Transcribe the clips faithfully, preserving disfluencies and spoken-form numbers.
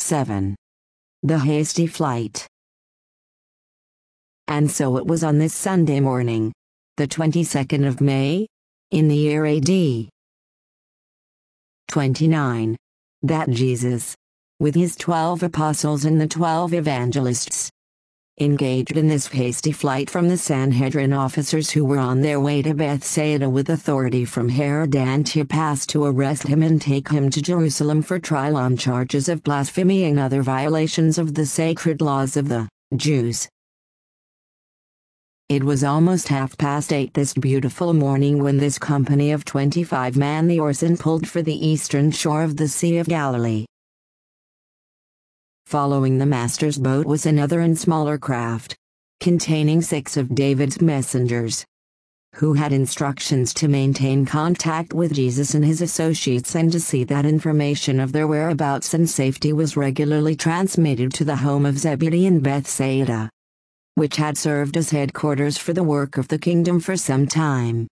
seven. The hasty flight. And so it was on this Sunday morning, the twenty-second of May, in the year A D twenty-nine, that Jesus, with his twelve apostles and the twelve evangelists, engaged in this hasty flight from the Sanhedrin officers who were on their way to Bethsaida with authority from Herod Antipas to arrest him and take him to Jerusalem for trial on charges of blasphemy and other violations of the sacred laws of the Jews. It was almost half past eight this beautiful morning when this company of twenty-five manned the oars and pulled for the eastern shore of the Sea of Galilee. Following the master's boat was another and smaller craft, containing six of David's messengers, who had instructions to maintain contact with Jesus and his associates and to see that information of their whereabouts and safety was regularly transmitted to the home of Zebedee in Bethsaida, which had served as headquarters for the work of the kingdom for some time.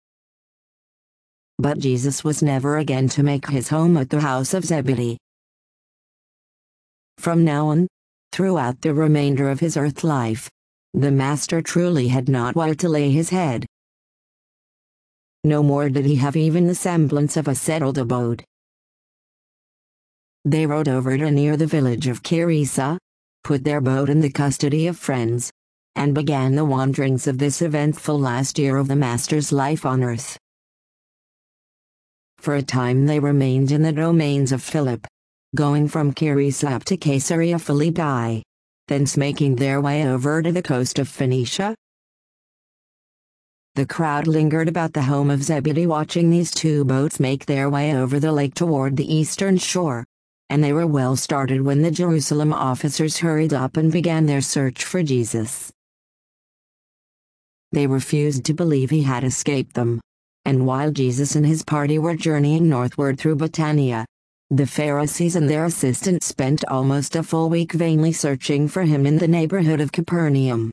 But Jesus was never again to make his home at the house of Zebedee. From now on, throughout the remainder of his earth life, the Master truly had not where to lay his head. No more did he have even the semblance of a settled abode. They rowed over to near the village of Charissa, put their boat in the custody of friends, and began the wanderings of this eventful last year of the Master's life on earth. For a time they remained in the domains of Philip, going from Charissa up to Caesarea Philippi, thence making their way over to the coast of Phoenicia. The crowd lingered about the home of Zebedee watching these two boats make their way over the lake toward the eastern shore, and they were well started when the Jerusalem officers hurried up and began their search for Jesus. They refused to believe he had escaped them, and while Jesus and his party were journeying northward through Bathania, the Pharisees and their assistants spent almost a full week vainly searching for him in the neighborhood of Capernaum.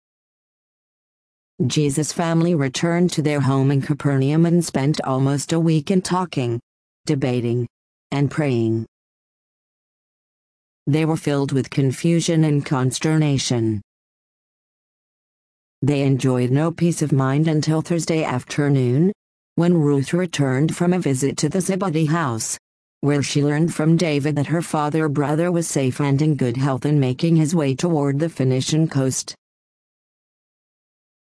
Jesus' family returned to their home in Capernaum and spent almost a week in talking, debating, and praying. They were filled with confusion and consternation. They enjoyed no peace of mind until Thursday afternoon, when Ruth returned from a visit to the Zebedee house, where she learned from David that her father brother was safe and in good health and making his way toward the Phoenician coast.